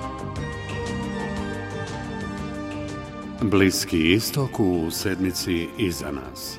Bliski istok u sedmici iza nas.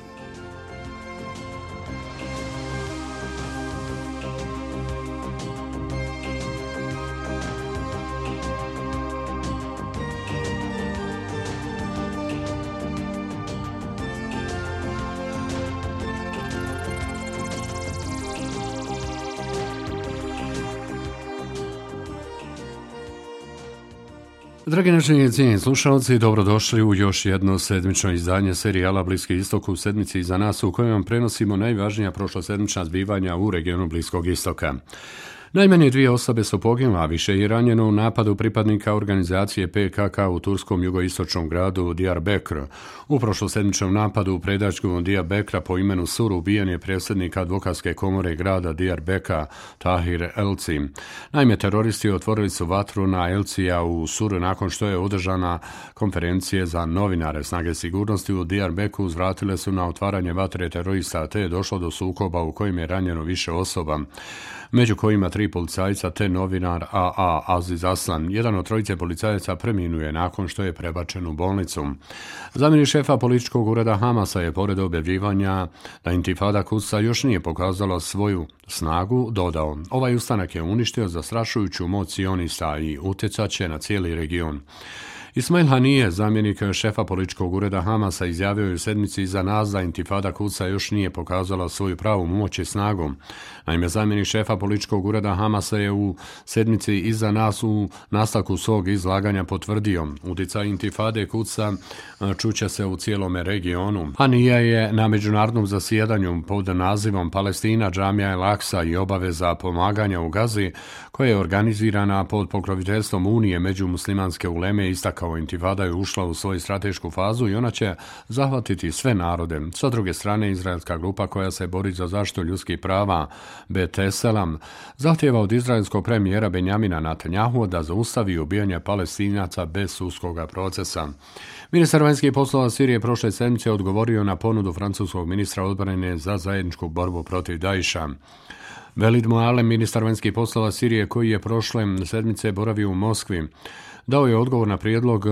Dragi naši i cijenjeni slušalci, dobrodošli u još jedno sedmično izdanje serijala Bliski istok u sedmici iza nas, u kojem vam prenosimo najvažnija prošlosedmična zbivanja u regionu Bliskog istoka. Najmanje 2 osobe su poginule, a više je ranjeno u napadu pripadnika organizacije PKK u turskom jugoistočnom gradu Diyarbakır. U prošlosedmičnom napadu u predačku Diyarbakıra po imenu Sur ubijen je predsjednik advokatske komore grada Diyarbakır Tahir Elci. Naime, teroristi otvorili su vatru na Elcija u Suru nakon što je održana konferencije za novinare. Snage sigurnosti u Diyarbakıru uzvratile su na otvaranje vatre terorista, te je došlo do sukoba u kojem je ranjeno više osoba, među kojima 3 policajca te novinar A.A. Aziz Aslan. Jedan od 3 policajaca preminuje nakon što je prebačen u bolnicu. Zamjenik šefa političkog ureda Hamasa je pored objavljivanja da intifada Kudsa još nije pokazala svoju snagu dodao: ovaj ustanak je uništio zastrašujuću moć sionista i utjecat će na cijeli region. Ismail Hanije, zamjenik šefa političkog ureda Hamasa, izjavio je u sedmici iza nas da intifada Kudsa još nije pokazala svoju pravu moć i snagu. Naime, zamjenik šefa političkog ureda Hamasa je u sedmici iza nas u nastavku svog izlaganja potvrdio: utjecaj intifade Kudsa čuće se u cijelome regionu. Hanije je na međunarodnom zasjedanju pod nazivom Palestina, džamija El Aksa i obaveza pomaganja u Gazi, koja je organizirana pod pokroviteljstvom Unije međumuslimanske uleme, istakao: intifada je ušla u svoju stratešku fazu i ona će zahvatiti sve narode. Sa druge strane, izraelska grupa koja se bori za zaštitu ljudskih prava B'Tselem zahtijeva od izraelskog premijera Benjamina Netanyahua da zaustavi ubijanje Palestinaca bez sudskog procesa. Ministar vanjskih poslova Sirije prošle sedmice odgovorio na ponudu francuskog ministra odbrane za zajedničku borbu protiv Daesha. Velid Mualem, ministar vanjskih poslova Sirije, koji je prošle sedmice boravio u Moskvi, dao je odgovor na prijedlog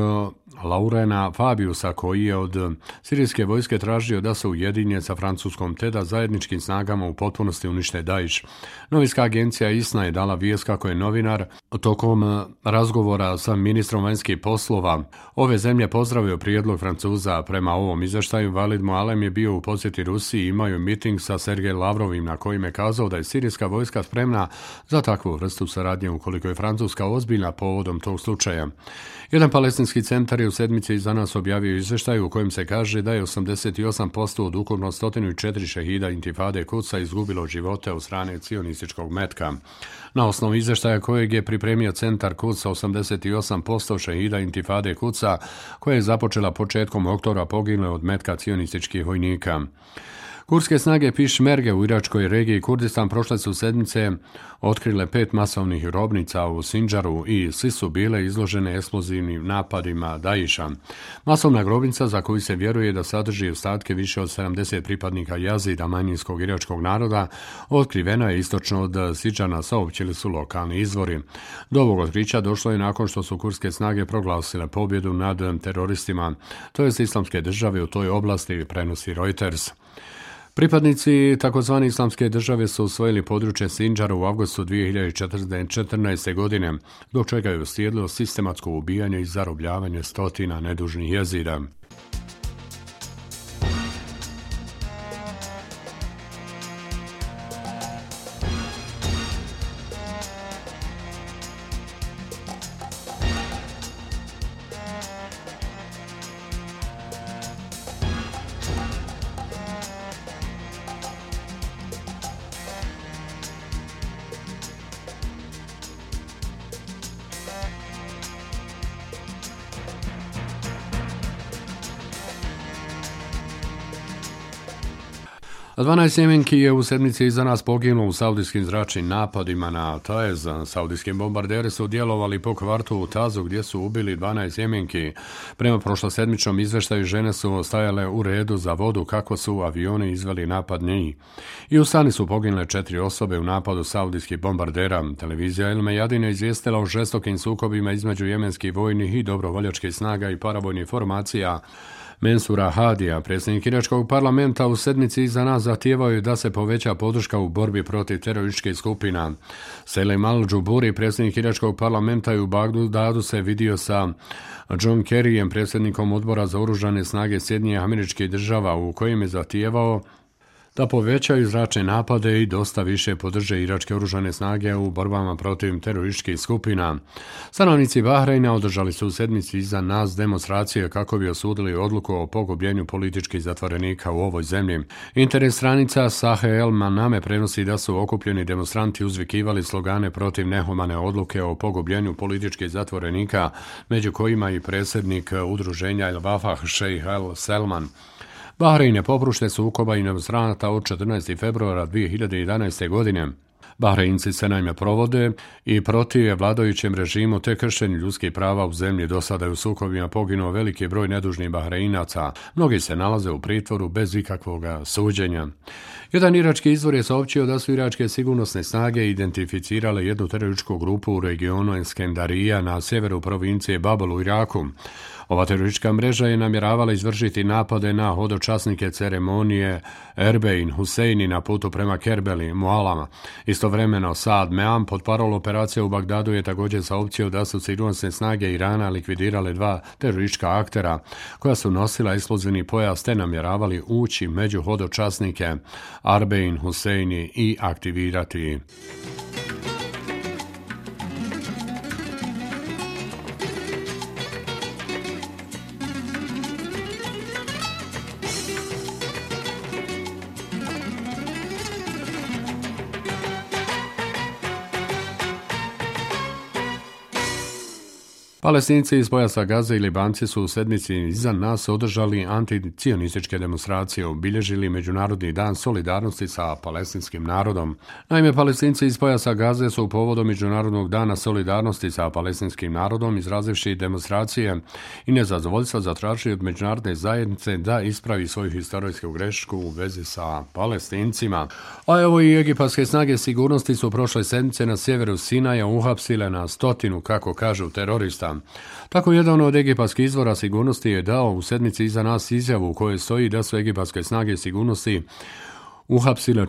Laurena Fabiusa, koji je od sirijske vojske tražio da se ujedinje sa Francuskom te da zajedničkim snagama u potpunosti unište Daesh. Novinska agencija ISNA je dala vijest kako je novinar tokom razgovora sa ministrom vanjskih poslova ove zemlje pozdravio prijedlog Francuza. Prema ovom izvještaju, Velid Mualem je bio u posjeti Rusiji i imao je miting sa Sergej Lavrovim na kojem je kazao da je sirijska vojska spremna za takvu vrstu saradnje ukoliko je Francuska ozbiljna povodom tog slučaja. Jedan palestinski centar je u sedmici iza nas objavio izvještaj u kojem se kaže da je 88% od ukupno 104 šehida intifade Kudsa izgubilo živote od strane cionističkog metka. Na osnovu izvještaja kojeg je pripremio centar Kudsa, 88% šehida intifade Kudsa, koja je započela početkom oktobra, poginule od metka cionističkih vojnika. Kurdske snage Pišmerge u iračkoj regiji Kurdistan prošle su sedmice otkrile 5 masovnih grobnica u Sinđaru i svi su bile izložene eksplozivnim napadima Daesha. Masovna grobnica, za koju se vjeruje da sadrži ostatke više od 70 pripadnika Jazida, manjinskog iračkog naroda, otkrivena je istočno od Sinđana, saopćili su lokalni izvori. Do ovog otkrića došlo je nakon što su kurdske snage proglasile pobjedu nad teroristima, to jest Islamske države u toj oblasti, prenosi Reuters. Pripadnici tzv. Islamske države su osvojili područje Sinđara u avgustu 2014. godine, zbog čega je uslijedilo sistematsko ubijanje i zarobljavanje stotina nedužnih Jezida. 12 Jemenki je u sedmici iza nas poginulo u saudijskim zračnim napadima na Taez. Saudijski bombarderi su djelovali po kvartu u Tazu gdje su ubili 12 Jemenki. Prema prošlosedmičnom izvještaju žene su stajale u redu za vodu kako su avioni izveli napad njih. I u Sani su poginule 4 osobe u napadu saudijskih bombardera. Televizija El Mejadin je izvijestila o žestokim sukobima između jemenskih vojnih i dobrovoljačkih snaga i paravojnih formacija. Mensura Hadija, predsjednik iračkog parlamenta, u sedmici iza nas zahtijevao je da se poveća podrška u borbi protiv terorističkih skupina. Selim al-Džuburi, predsjednik iračkog parlamenta, u Bagdadu se vidio sa John Kerryjem, predsjednikom odbora za oružane snage Sjedinjenih Američkih Država, u kojem je zahtijevao da povećaju zračne napade i dosta više podrže iračke oružane snage u borbama protiv terorističkih skupina. Stanovnici Bahreina održali su u sedmici iza nas demonstracije kako bi osudili odluku o pogubljenju političkih zatvorenika u ovoj zemlji. Internet stranica Sahe El Maname prenosi da su okupljeni demonstranti uzvikivali slogane protiv nehumane odluke o pogubljenju političkih zatvorenika, među kojima i predsjednik udruženja El Wafah Sheikh El Selman. Bahrein je poprušte sukoba i demonstranata od 14. februara 2011. godine. Bahreinci se naime provode i protiv vladajućem režimu te kršenju ljudskih prava u zemlji. Do sada je u sukobima poginuo veliki broj nedužnih Bahreinaca. Mnogi se nalaze u pritvoru bez ikakvog suđenja. Jedan irački izvor je saopćio da su iračke sigurnosne snage identificirale jednu terorističku grupu u regionu Eskendarija na sjeveru provincije Babel u Iraku. Ova teroristička mreža je namjeravala izvršiti napade na hodočasnike ceremonije Erbein Huseini na putu prema Kerbeli, Mualama. Istovremeno Saad Meam, portparol operacije u Bagdadu, je također saopćio da su sigurnosne snage Irana likvidirale 2 teroristička aktera koja su nosila eksplozivni pojas te namjeravali ući među hodočasnike Erbein Huseini i aktivirati. Palestinci iz pojasa Gaze i Libanci su u sedmici iza nas održali anticionističke demonstracije, obilježili Međunarodni dan solidarnosti sa palestinskim narodom. Naime, Palestinci iz pojasa Gaze su povodom Međunarodnog dana solidarnosti sa palestinskim narodom izrazivši demonstracije i nezadovoljstva zatražili od međunarodne zajednice da ispravi svoju historijsku grešku u vezi sa Palestincima. A evo i egipatske snage sigurnosti su prošle sedmice na sjeveru Sinaja uhapsile na 100, kako kažu, terorista. Tako jedan od egipatskih izvora sigurnosti je dao u sedmici iza nas izjavu u kojoj stoji da su egipatske snage sigurnosti uhapsile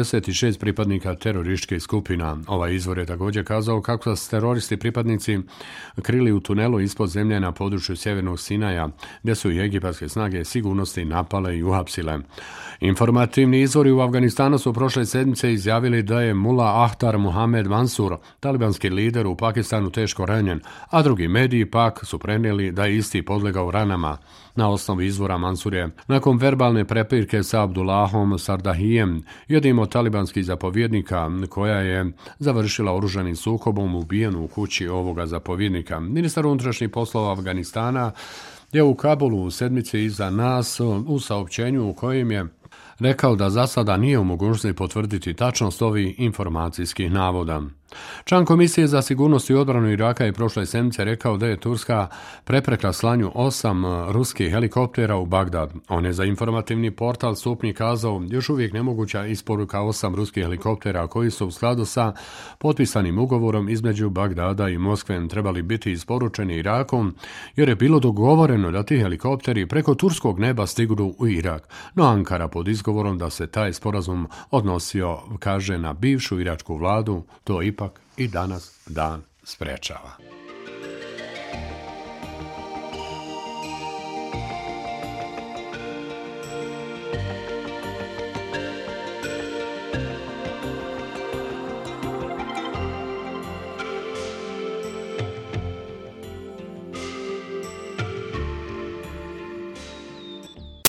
46 pripadnika terorističkih skupina. Ovaj izvor je također kazao kako su teroristi pripadnici krili u tunelu ispod zemlje na području sjevernog Sinaja, gdje su i egipatske snage sigurnosti napale i uhapsile. Informativni izvori u Afganistanu su prošle sedmice izjavili da je Mullah Ahtar Muhammad Mansur, talibanski lider u Pakistanu, teško ranjen, a drugi mediji pak su prenijeli da je isti podlegao ranama. Na osnovu izvora Mansur je, nakon verbalne prepirke sa Abdullahom Sardahijem, jednim od talibanskih zapovjednika koja je završila oružanim sukobom, ubijen u kući ovoga zapovjednika. Ministar unutrašnjih poslova Afganistana je u Kabulu u sedmici iza nas u saopćenju u kojem je rekao da za sada nije u mogućnosti potvrditi tačnost ovih informacijskih navoda. Član Komisije za sigurnost i odbranu Iraka je prošle sedmice rekao da je Turska preprekla slanju 8 ruskih helikoptera u Bagdad. On je za informativni portal Stupnji kazao još uvijek nemoguća isporuka 8 ruskih helikoptera koji su u skladu sa potpisanim ugovorom između Bagdada i Moskve trebali biti isporučeni Irakom, jer je bilo dogovoreno da ti helikopteri preko turskog neba stignu u Irak. No Ankara pod izgovorom da se taj sporazum odnosio, kaže, na bivšu iračku vladu, to ipak i danas dan sprečava.